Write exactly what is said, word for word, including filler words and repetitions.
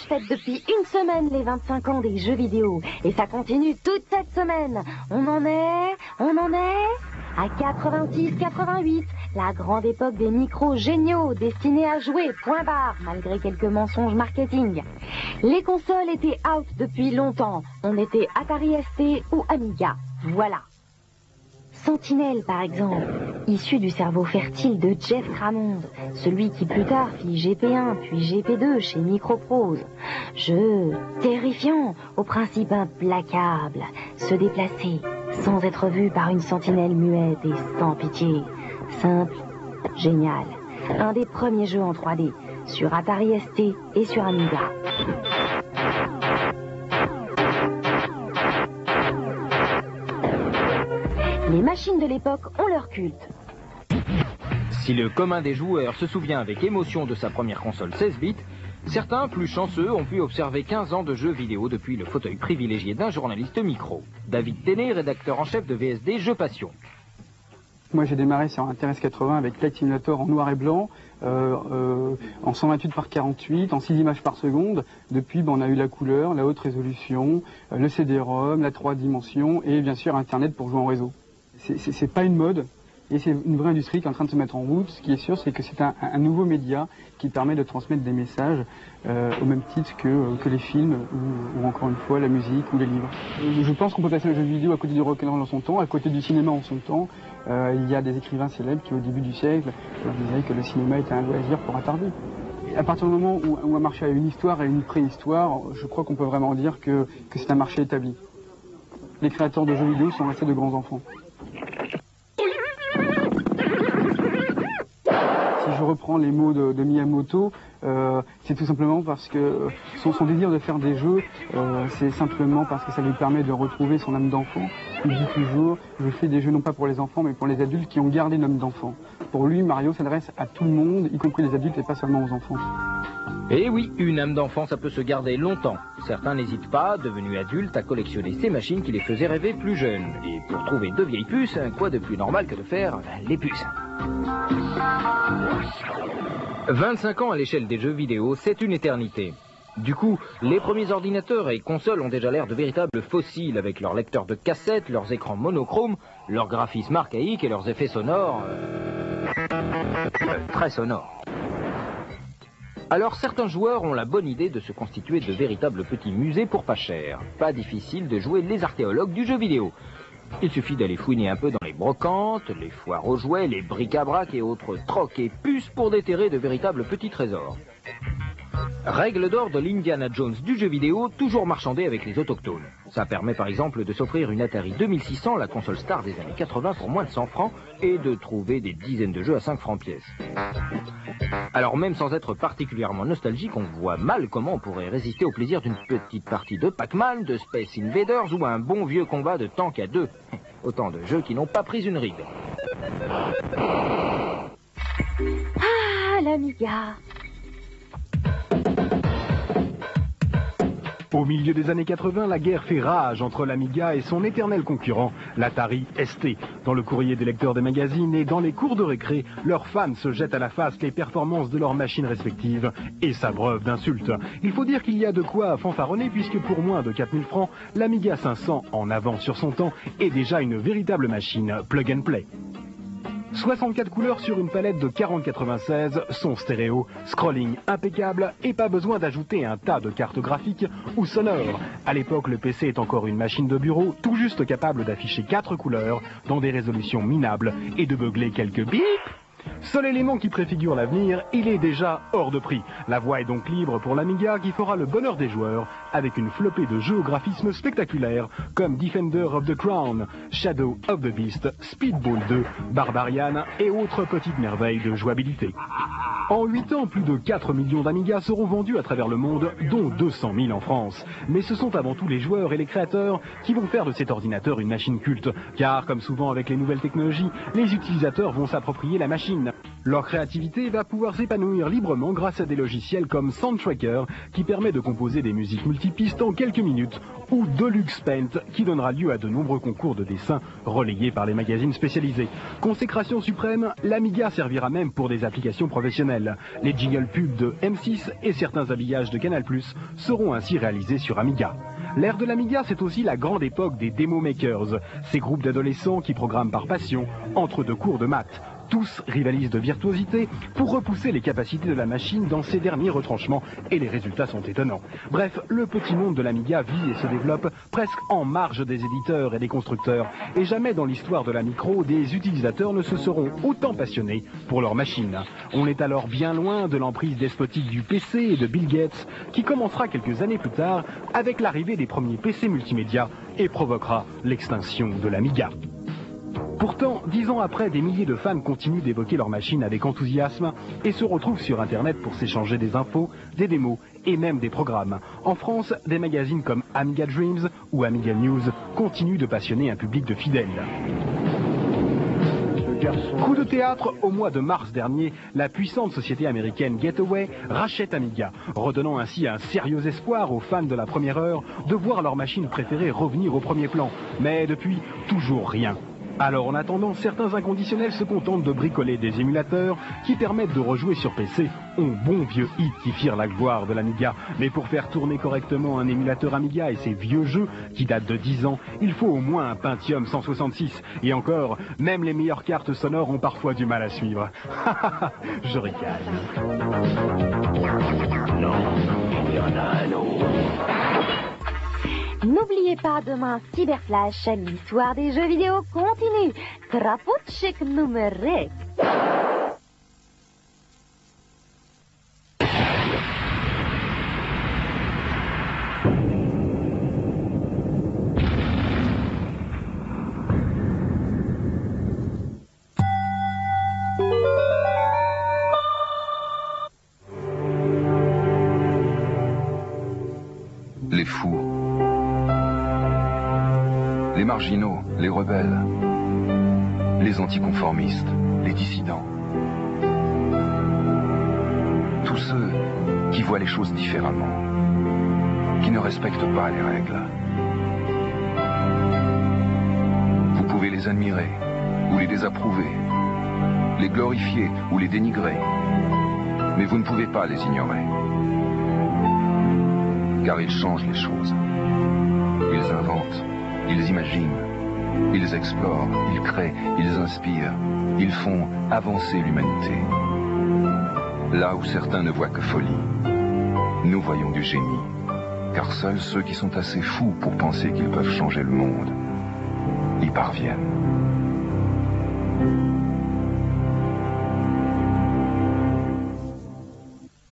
fête depuis une semaine les vingt-cinq ans des jeux vidéo. Et ça continue toute cette semaine. On en est, on en est à quatre-vingt-six quatre-vingt-huit, la grande époque des micros géniaux destinés à jouer, point barre, malgré quelques mensonges marketing. Les consoles étaient out depuis longtemps. On était Atari S T ou Amiga. Voilà. Sentinelle, par exemple, issu du cerveau fertile de Jeff Crammond, celui qui plus tard fit G P un puis G P deux chez Microprose. Jeu terrifiant, au principe implacable, se déplacer sans être vu par une sentinelle muette et sans pitié. Simple, génial. Un des premiers jeux en trois D, sur Atari S T et sur Amiga. Les machines de l'époque ont leur culte. Si le commun des joueurs se souvient avec émotion de sa première console seize bits, certains, plus chanceux, ont pu observer quinze ans de jeux vidéo depuis le fauteuil privilégié d'un journaliste micro. David Téné, rédacteur en chef de V S D Jeux Passion. Moi j'ai démarré sur un T R S quatre-vingts avec Flight Simulator en noir et blanc, euh, euh, en cent vingt-huit par quarante-huit, en six images par seconde. Depuis, ben, on a eu la couleur, la haute résolution, euh, le C D ROM, la trois dimensions et bien sûr Internet pour jouer en réseau. C'est pas une mode, et c'est une vraie industrie qui est en train de se mettre en route. Ce qui est sûr, c'est que c'est un, un nouveau média qui permet de transmettre des messages euh, au même titre que, que les films, ou, ou encore une fois la musique ou les livres. Je pense qu'on peut placer le jeu vidéo à côté du rock'n'roll en son temps, à côté du cinéma en son temps. Euh, il y a des écrivains célèbres qui, au début du siècle, disaient que le cinéma était un loisir pour attardés. À partir du moment où, où un marché a une histoire et une préhistoire, je crois qu'on peut vraiment dire que, que c'est un marché établi. Les créateurs de jeux vidéo sont restés de grands enfants. Si je reprends les mots de, de Miyamoto, euh, c'est tout simplement parce que son, son désir de faire des jeux, euh, c'est simplement parce que ça lui permet de retrouver son âme d'enfant. Il dit toujours, je fais des jeux non pas pour les enfants, mais pour les adultes qui ont gardé l'âme d'enfant. Pour lui, Mario s'adresse à tout le monde, y compris les adultes et pas seulement aux enfants. Et oui, une âme d'enfant, ça peut se garder longtemps. Certains n'hésitent pas, devenus adultes, à collectionner ces machines qui les faisaient rêver plus jeunes. Et pour trouver deux vieilles puces, quoi de plus normal que de faire les puces. vingt-cinq ans à l'échelle des jeux vidéo, c'est une éternité. Du coup, les premiers ordinateurs et consoles ont déjà l'air de véritables fossiles avec leurs lecteurs de cassettes, leurs écrans monochromes, leurs graphismes archaïques et leurs effets sonores... Euh... Euh, très sonores. Alors certains joueurs ont la bonne idée de se constituer de véritables petits musées pour pas cher. Pas difficile de jouer les archéologues du jeu vidéo. Il suffit d'aller fouiner un peu dans les brocantes, les foires aux jouets, les bric-à-brac et autres trocs et puces pour déterrer de véritables petits trésors. Règle d'or de l'Indiana Jones du jeu vidéo, toujours marchander avec les autochtones. Ça permet par exemple de s'offrir une Atari deux mille six cents, la console star des années quatre-vingts pour moins de cent francs, et de trouver des dizaines de jeux à cinq francs pièce. Alors même sans être particulièrement nostalgique, on voit mal comment on pourrait résister au plaisir d'une petite partie de Pac-Man, de Space Invaders ou un bon vieux combat de tank à deux. Autant de jeux qui n'ont pas pris une ride. Ah, l'Amiga. Au milieu des années quatre-vingts, la guerre fait rage entre l'Amiga et son éternel concurrent, l'Atari S T. Dans le courrier des lecteurs des magazines et dans les cours de récré, leurs fans se jettent à la face les performances de leurs machines respectives et s'abreuvent d'insultes. Il faut dire qu'il y a de quoi fanfaronner puisque pour moins de quatre mille francs, l'Amiga cinq cents, en avance sur son temps, est déjà une véritable machine plug and play. soixante-quatre couleurs sur une palette de quarante quatre-vingt-seize, son stéréo, scrolling impeccable et pas besoin d'ajouter un tas de cartes graphiques ou sonores. À l'époque, le P C est encore une machine de bureau tout juste capable d'afficher quatre couleurs dans des résolutions minables et de beugler quelques bips. Seul élément qui préfigure l'avenir, il est déjà hors de prix. La voie est donc libre pour l'Amiga qui fera le bonheur des joueurs avec une flopée de jeux au graphisme spectaculaire comme Defender of the Crown, Shadow of the Beast, Speedball deux, Barbarian et autres petites merveilles de jouabilité. En huit ans, plus de quatre millions d'Amiga seront vendus à travers le monde, dont deux cent mille en France. Mais ce sont avant tout les joueurs et les créateurs qui vont faire de cet ordinateur une machine culte. Car, comme souvent avec les nouvelles technologies, les utilisateurs vont s'approprier la machine. Leur créativité va pouvoir s'épanouir librement grâce à des logiciels comme Soundtracker qui permet de composer des musiques multipistes en quelques minutes, ou Deluxe Paint qui donnera lieu à de nombreux concours de dessin relayés par les magazines spécialisés. Consécration suprême, l'Amiga servira même pour des applications professionnelles. Les jingles pubs de M six et certains habillages de Canal plus, seront ainsi réalisés sur Amiga. L'ère de l'Amiga, c'est aussi la grande époque des demo makers, ces groupes d'adolescents qui programment par passion entre deux cours de maths. Tous rivalisent de virtuosité pour repousser les capacités de la machine dans ses derniers retranchements et les résultats sont étonnants. Bref, le petit monde de l'Amiga vit et se développe presque en marge des éditeurs et des constructeurs et jamais dans l'histoire de la micro, des utilisateurs ne se seront autant passionnés pour leur machine. On est alors bien loin de l'emprise despotique du P C et de Bill Gates qui commencera quelques années plus tard avec l'arrivée des premiers P C multimédia et provoquera l'extinction de l'Amiga. Pourtant, dix ans après, des milliers de fans continuent d'évoquer leur machine avec enthousiasme et se retrouvent sur Internet pour s'échanger des infos, des démos et même des programmes. En France, des magazines comme Amiga Dreams ou Amiga News continuent de passionner un public de fidèles. Coup de théâtre, au mois de mars dernier, la puissante société américaine Gateway rachète Amiga, redonnant ainsi un sérieux espoir aux fans de la première heure de voir leur machine préférée revenir au premier plan. Mais depuis, toujours rien. Alors en attendant, certains inconditionnels se contentent de bricoler des émulateurs qui permettent de rejouer sur P C aux bons vieux hits qui firent la gloire de l'Amiga. Mais pour faire tourner correctement un émulateur Amiga et ses vieux jeux qui datent de dix ans, il faut au moins un Pentium cent soixante-six. Et encore, même les meilleures cartes sonores ont parfois du mal à suivre. Je ricane. Non, il y en a un autre. N'oubliez pas, demain, Cyberflash, l'histoire des jeux vidéo continue. Traputchik numeric. Les fous, les marginaux, les rebelles, les anticonformistes, les dissidents. Tous ceux qui voient les choses différemment, qui ne respectent pas les règles. Vous pouvez les admirer ou les désapprouver, les glorifier ou les dénigrer, mais vous ne pouvez pas les ignorer. Car ils changent les choses. Ils inventent, ils imaginent, ils explorent, ils créent, ils inspirent, ils font avancer l'humanité. Là où certains ne voient que folie, nous voyons du génie. Car seuls ceux qui sont assez fous pour penser qu'ils peuvent changer le monde y parviennent.